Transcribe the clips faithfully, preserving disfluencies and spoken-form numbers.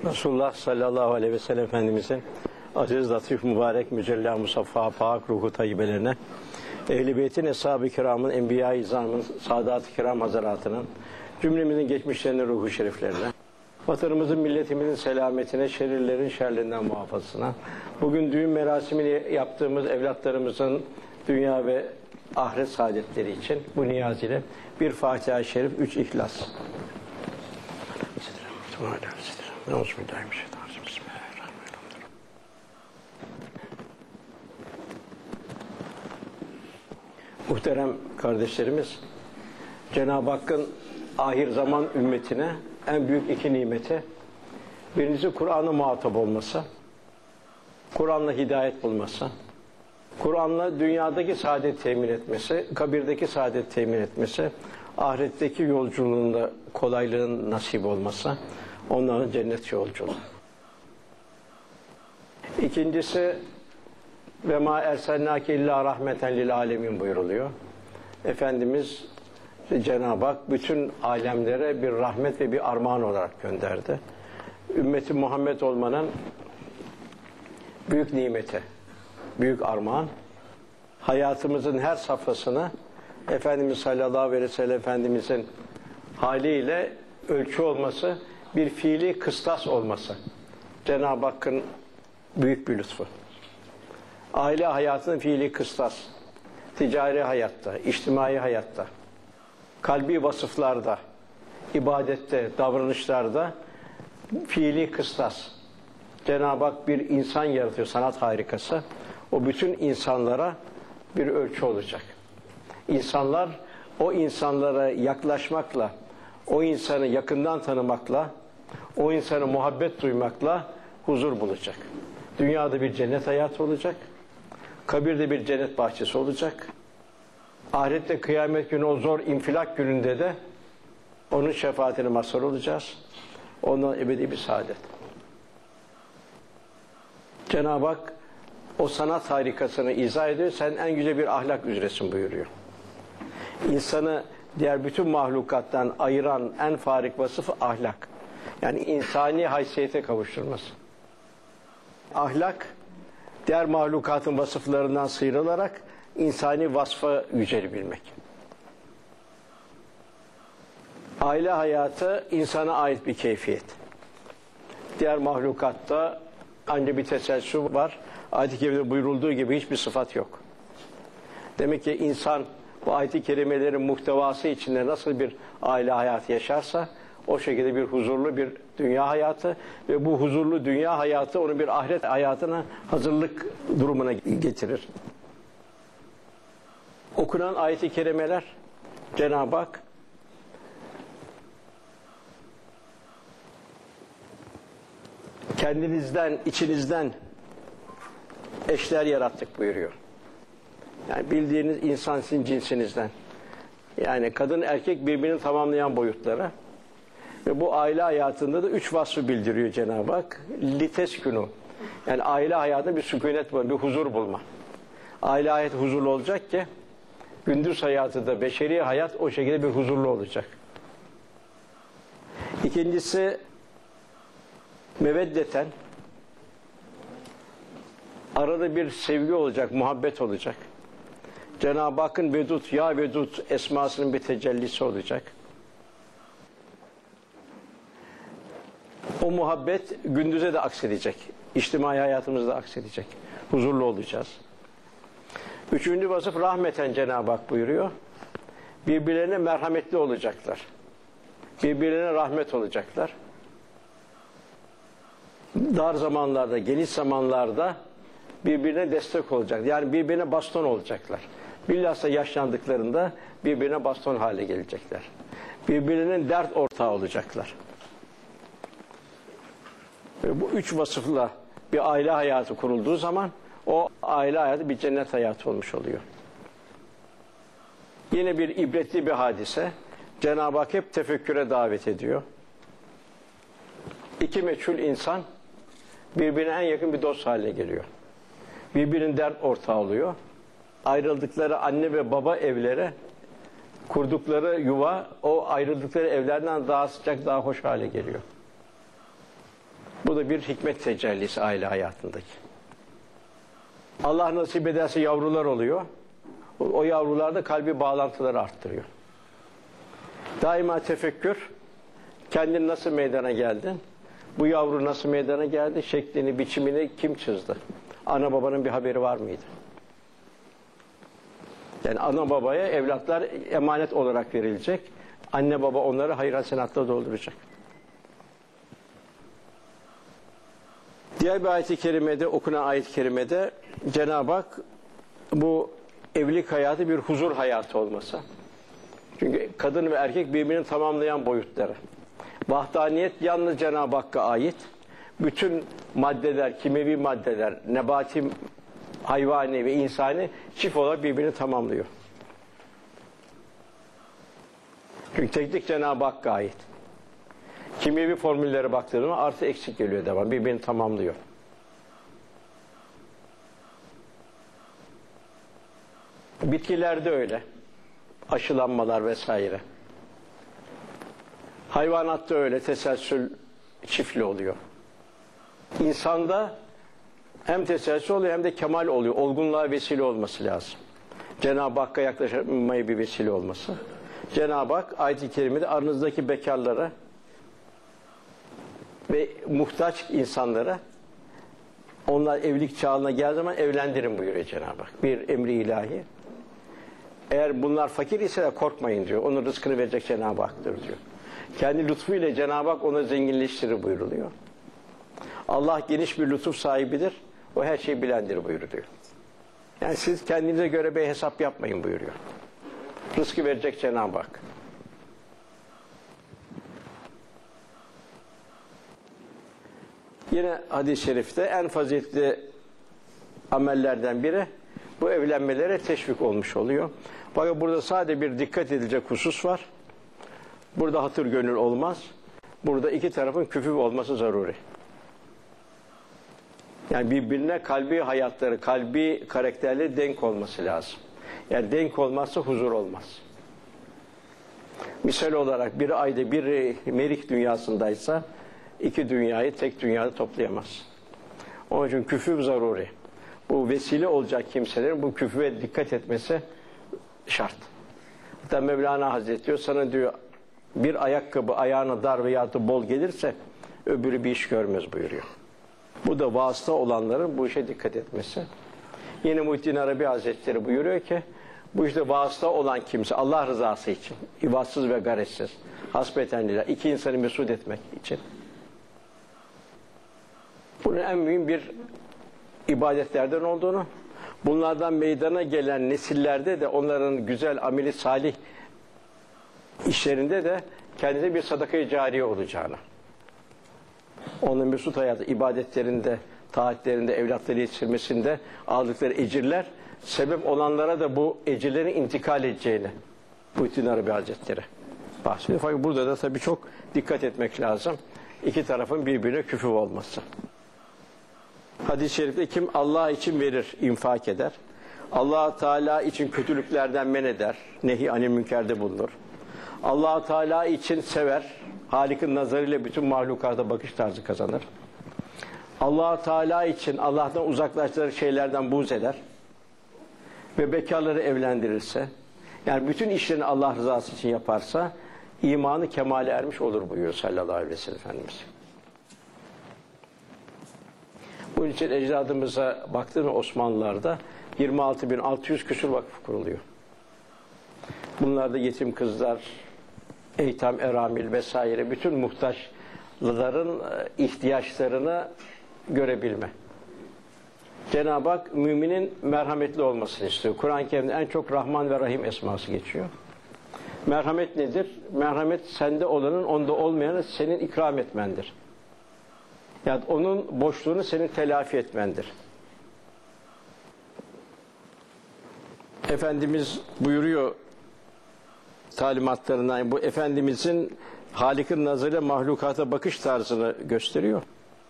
Resulullah sallallahu aleyhi ve sellem Efendimizin aziz, latif, mübarek, mücella, musaffa, pak, ruhu tayyibelerine, Ehl-i Beyt'in, Eshab-ı Kiram'ın, Enbiya-i İzam'ın, Sadat-ı Kiram Hazaratının, cümlemizin geçmişlerinin ruhu şeriflerine, vatanımızın, milletimizin selametine, şerirlerin şerlerinden muhafazasına, bugün düğün merasimini yaptığımız evlatlarımızın dünya ve ahiret saadetleri için bu niyaz ile bir Fatiha-i Şerif, üç İhlas. Muhterem kardeşlerimiz, Cenab-ı Hakk'ın ahir zaman ümmetine en büyük iki nimeti, birincisi Kur'an'a muhatap olması, Kur'an'la hidayet bulması, Kur'an'la dünyadaki saadet temin etmesi, kabirdeki saadet temin etmesi, ahiretteki yolculuğunda kolaylığın nasip olması, onların cennet yolculuğu. İkincisi, ve ma erselnâke illâ rahmeten lil âlemin buyuruluyor. Efendimiz Cenab-ı Hak bütün alemlere bir rahmet ve bir armağan olarak gönderdi. Ümmeti Muhammed olmanın büyük nimeti, büyük armağan. Hayatımızın her safhasını Efendimiz sallallahu aleyhi ve sellem Efendimizin haliyle ölçü olması, bir fiili kıstas olması. Cenab-ı Hakk'ın büyük bir lütfu. Aile hayatının fiili kıstas, ticari hayatta, içtimai hayatta, kalbi vasıflarda, ibadette, davranışlarda fiili kıstas. Cenab-ı Hak bir insan yaratıyor, sanat harikası. O bütün insanlara bir ölçü olacak. İnsanlar o insanlara yaklaşmakla, o insanı yakından tanımakla, o insana muhabbet duymakla huzur bulacak. Dünyada bir cennet hayatı olacak. Kabirde bir cennet bahçesi olacak. Ahirette kıyamet günü, o zor infilak gününde de onun şefaatine mazhar olacağız. Ondan ebedi bir saadet. Cenab-ı Hak o sanat harikasını izah ediyor. Sen en güzel bir ahlak üzeresin buyuruyor. İnsanı diğer bütün mahlukattan ayıran en farik vasıfı ahlak. Yani insani haysiyete kavuşturması. Ahlak, diğer mahlukatın vasıflarından sıyrılarak insani vasfa yücelebilmek. Aile hayatı insana ait bir keyfiyet. Diğer mahlukatta ancak bir teselsüm var. Ayet-i Kerime'de buyurulduğu gibi hiçbir sıfat yok. Demek ki insan bu ayet-i kerimelerin muhtevası içinde nasıl bir aile hayatı yaşarsa, o şekilde bir huzurlu bir dünya hayatı ve bu huzurlu dünya hayatı onu bir ahiret hayatına hazırlık durumuna getirir. Okunan ayet-i kerimeler, Cenab-ı Hak kendinizden, içinizden eşler yarattık buyuruyor. Yani bildiğiniz insan sizin cinsinizden. Yani kadın erkek birbirini tamamlayan boyutlara. Ve bu aile hayatında da üç vasfı bildiriyor Cenab-ı Hak. Liteskünü. Yani aile hayatında bir sükunet bulma, bir huzur bulma. Aile hayatı huzurlu olacak ki gündüz hayatı da, beşeri hayat o şekilde bir huzurlu olacak. İkincisi meveddeten, arada bir sevgi olacak, muhabbet olacak. Cenab-ı Hakk'ın Vedud, Ya Vedud esmasının bir tecellisi olacak. O muhabbet gündüze de aksedecek. İçtimai hayatımızda aksedecek. Huzurlu olacağız. Üçüncü vasıf rahmeten Cenab-ı Hak buyuruyor. Birbirlerine merhametli olacaklar. Birbirlerine rahmet olacaklar. Dar zamanlarda, geniş zamanlarda birbirine destek olacak. Yani birbirine baston olacaklar. Bilhassa yaşlandıklarında birbirine baston hale gelecekler. Birbirinin dert ortağı olacaklar. Ve bu üç vasıfla bir aile hayatı kurulduğu zaman o aile hayatı bir cennet hayatı olmuş oluyor. Yine bir ibretli bir hadise. Cenab-ı Hak hep tefekküre davet ediyor. İki meçhul insan birbirine en yakın bir dost haline geliyor. Birbirinin dert ortağı oluyor. Ayrıldıkları anne ve baba evlere, kurdukları yuva o ayrıldıkları evlerden daha sıcak, daha hoş hale geliyor. Bu da bir hikmet tecellisi aile hayatındaki. Allah nasip ederse yavrular oluyor. O, o yavrular da kalbi bağlantıları arttırıyor. Daima tefekkür, kendin nasıl meydana geldin? Bu yavru nasıl meydana geldi? Şeklini, biçimini kim çizdi? Ana babanın bir haberi var mıydı? Yani ana babaya evlatlar emanet olarak verilecek. Anne baba onları hayır hasenatla dolduracak. Diğer bir ayet-i kerimede, okunan ayet-i kerimede Cenab-ı Hak bu evlilik hayatı bir huzur hayatı olması. Çünkü kadın ve erkek birbirini tamamlayan boyutları. Vahdaniyet yalnız Cenab-ı Hakk'a ait. Bütün maddeler, kimyevi maddeler, nebati, hayvani ve insani çift olarak birbirini tamamlıyor. Çünkü teknik Cenab-ı Hakk'a ait. Kimyevi formüllere baktığında artı eksik geliyor devam. Birbirini tamamlıyor. Bitkilerde öyle. Aşılanmalar vesaire. Hayvanatta öyle. Teselsül çiftli oluyor. İnsanda hem teselsül oluyor hem de kemal oluyor. Olgunluğa vesile olması lazım. Cenab-ı Hakk'a yaklaşmaya bir vesile olması. Cenab-ı Hak ayet-i kerimede aranızdaki bekarlara ve muhtaç insanlara onlar evlilik çağına geldiği zaman evlendirin buyuruyor Cenab-ı Hak. Bir emri ilahi. Eğer bunlar fakir ise de korkmayın diyor. Onun rızkını verecek Cenab-ı Hak'tır diyor. Kendi lütfuyla Cenab-ı Hak onu zenginleştirir buyuruluyor. Allah geniş bir lütuf sahibidir. O her şeyi bilendir buyuruluyor. Yani siz kendinize göre bir hesap yapmayın buyuruyor. Rızkı verecek Cenab-ı Hak. Yine hadis-i şerifte en faziletli amellerden biri bu evlenmelere teşvik olmuş oluyor. Fakat burada sadece bir dikkat edilecek husus var. Burada hatır gönül olmaz. Burada iki tarafın küfü olması zaruri. Yani birbirine kalbi hayatları, kalbi karakterleri denk olması lazım. Yani denk olmazsa huzur olmaz. Misal olarak bir ayda bir merik dünyasındaysa iki dünyayı tek dünyada toplayamaz. Onun için küfü zaruri. Bu vesile olacak kimselerin bu küfüye dikkat etmesi şart. Hatta Mevlana Hazretleri diyor, sana diyor bir ayakkabı ayağına dar veya da bol gelirse öbürü bir iş görmez buyuruyor. Bu da vasıta olanların bu işe dikkat etmesi. Yine Muhittin Arabi Hazretleri buyuruyor ki bu işte vasıta olan kimse Allah rızası için, ivatsız ve garetsiz, hasbetenliler, iki insanı mesut etmek için. Bunun en mühim bir ibadetlerden olduğunu, bunlardan meydana gelen nesillerde de onların güzel ameli salih işlerinde de kendine bir sadaka-i cariye olacağını, onun mesut hayatı, ibadetlerinde, taatlerinde, evlatları yetiştirmesinde aldıkları ecirler, sebep olanlara da bu ecirlerin intikal edeceğini Muhittin Arabi Hazretleri bahsediyor. Fakat burada da tabii çok dikkat etmek lazım. İki tarafın birbirine küfü olması. Hadis-i şerifte kim Allah için verir, infak eder. Allah Teala için kötülüklerden men eder, nehi anil münkerde bulunur. Allah Teala için sever, Halik'in nazarıyla bütün mahlukata bakış tarzı kazanır. Allah Teala için Allah'tan uzaklaştırır şeylerden buğz eder ve bekarları evlendirirse, yani bütün işlerini Allah rızası için yaparsa imanı kemale ermiş olur buyuruyor sallallahu aleyhi ve sellem Efendimiz. Bunun için ecdadımıza baktığında Osmanlılar'da yirmi altı bin altı yüz küsur vakıf kuruluyor. Bunlarda yetim kızlar, eytam, eramil vesaire bütün muhtaçların ihtiyaçlarını görebilme. Cenab-ı Hak müminin merhametli olmasını istiyor. Kur'an-ı Kerim'de en çok Rahman ve Rahim esması geçiyor. Merhamet nedir? Merhamet sende olanın onda olmayanı senin ikram etmendir. Yani onun boşluğunu senin telafi etmendir. Efendimiz buyuruyor talimatlarından, bu Efendimizin Halik'in nazarıyla mahlukata bakış tarzını gösteriyor.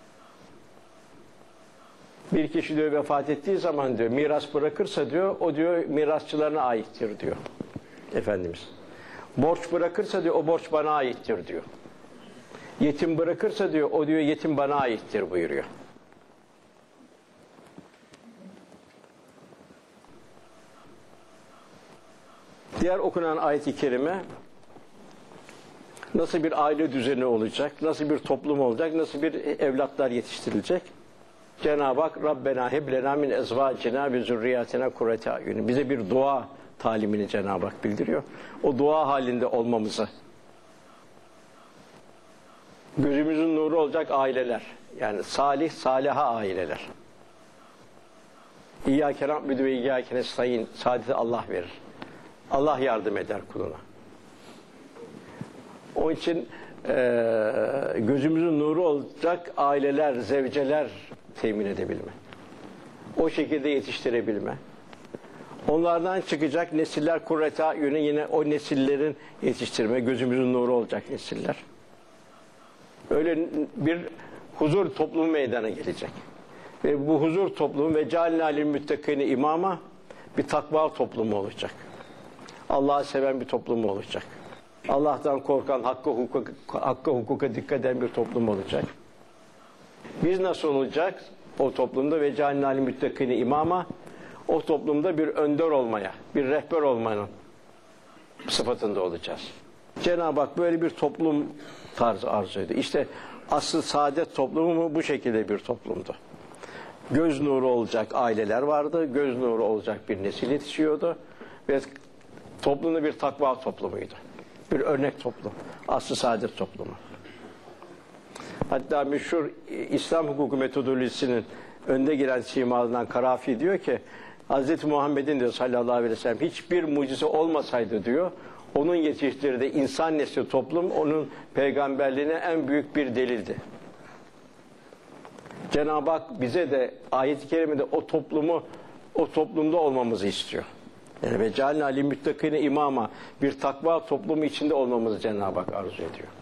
Bir kişi diyor vefat ettiği zaman diyor miras bırakırsa diyor o diyor mirasçılarına aittir diyor Efendimiz. Borç bırakırsa diyor o borç bana aittir diyor. yetim bırakırsa diyor, o diyor yetim bana aittir buyuruyor. Diğer okunan ayet-i kerime nasıl bir aile düzeni olacak, nasıl bir toplum olacak, nasıl bir evlatlar yetiştirilecek? Cenab-ı Hak Rabbena heblena min ezvacina ve zürriyatina kurrete ayun. Bize bir dua talimini Cenab-ı Hak bildiriyor. O dua halinde olmamızı. Gözümüzün nuru olacak aileler. Yani salih, saliha aileler. İyyâke na'budu ve iyyâke nestaîn. Saadeti Allah verir. Allah yardım eder kuluna. Onun için e, gözümüzün nuru olacak aileler, zevceler temin edebilme. O şekilde yetiştirebilme. Onlardan çıkacak nesiller kurrete ayun, yine o nesillerin yetiştirme, gözümüzün nuru olacak nesiller. Öyle bir huzur toplumu meydana gelecek. Ve bu huzur toplumu ve cealnâ lil müttekîne imâma, bir takva toplumu olacak. Allah'ı seven bir toplum olacak. Allah'tan korkan, hakka hukuka, hakka hukuka dikkat eden bir toplum olacak. Biz nasıl olacak? O toplumda ve cealnâ lil müttekîne imâma, o toplumda bir önder olmaya, bir rehber olmanın sıfatında olacağız. Cenab-ı Hak böyle bir toplum tarzı arzu ediyor. İşte asıl saadet toplumu bu şekilde bir toplumdu. Göz nuru olacak aileler vardı, göz nuru olacak bir nesil yetişiyordu ve toplumda bir takva toplumuydu. Bir örnek toplum, asıl saadet toplumu. Hatta meşhur İslam hukuku metodolojisinin önde gelen simalarından Karafi diyor ki, Hazreti Muhammed'in diyor sallallahu aleyhi ve sellem hiçbir mucize olmasaydı diyor, onun yetiştirdiği insan nesli toplum onun peygamberliğine en büyük bir delildi. Cenab-ı Hak bize de ayet-i kerimede o toplumu, o toplumda olmamızı istiyor. Yani ve cealnâ lil müttekîne imâma, bir takva toplumu içinde olmamızı Cenab-ı Hak arzu ediyor.